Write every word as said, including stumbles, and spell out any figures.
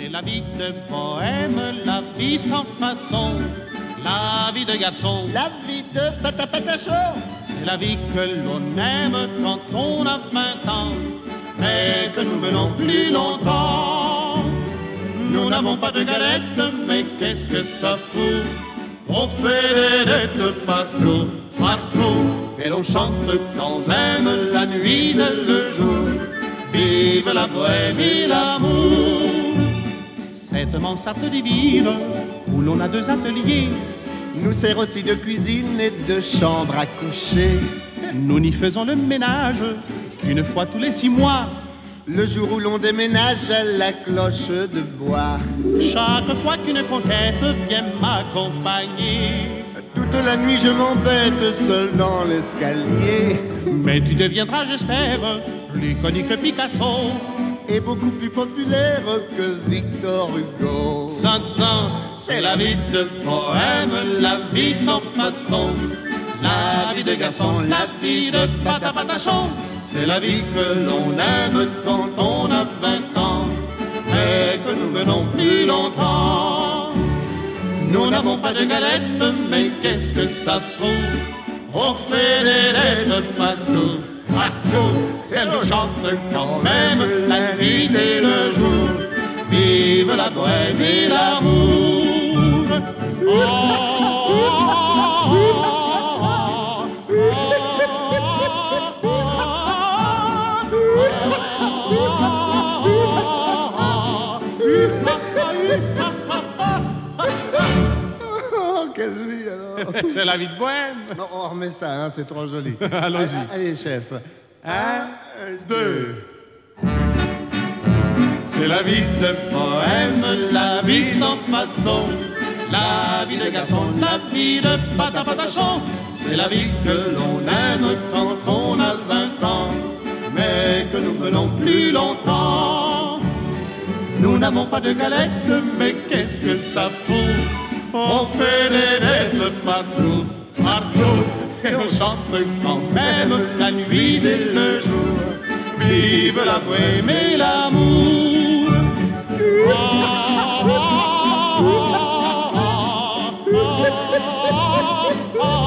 la vie de bohème, la vie sans façon, la vie de garçon, la vie de patapatachon. c'est la vie que l'on aime quand on a vingt ans, mais que nous menons plus longtemps. Nous n'avons pas de galettes, mais qu'est-ce que ça fout? On fait des dettes partout, partout, et l'on chante quand même la nuit et le jour. Vive la bohème et l'amour. Cette mansarde divine où l'on a deux ateliers nous sert aussi de cuisine et de chambre à coucher. Nous n'y faisons le ménage qu'une fois tous les six mois. Le jour où l'on déménage à la cloche de bois. Chaque fois qu'une conquête vient m'accompagner, toute la nuit je m'embête seul dans l'escalier. Mais tu deviendras, j'espère, plus connu que Picasso et beaucoup plus populaire que Victor Hugo. Sans sang, c'est la vie de bohème, la vie sans façon, la vie de garçon, la vie de patapatachon. C'est la vie que l'on aime quand on a vingt ans, mais que nous menons plus longtemps. Nous n'avons pas de galettes, mais qu'est-ce que ça fout? On fait des lettres partout, partout, et l'on chante quand même la nuit et le jour. Vive la bohème et l'amour. Oh, oh, oh, oh, oh, quelle vie alors. C'est la vie de bohème. Non, on remet ça, hein, c'est trop joli. Allons-y. Allez, chef. Un, deux. C'est la vie de bohème, la vie sans façon, la vie de garçon, la vie de patapatachon. C'est la vie que l'on aime quand on a vingt ans, mais que nous menons plus longtemps. Nous n'avons pas de galettes, mais qu'est-ce que ça fout? On fait des dettes partout, partout, et on chante quand même la nuit et le jour. Vive la bohème et l'amour. Oh, oh, oh, oh, oh, oh, oh.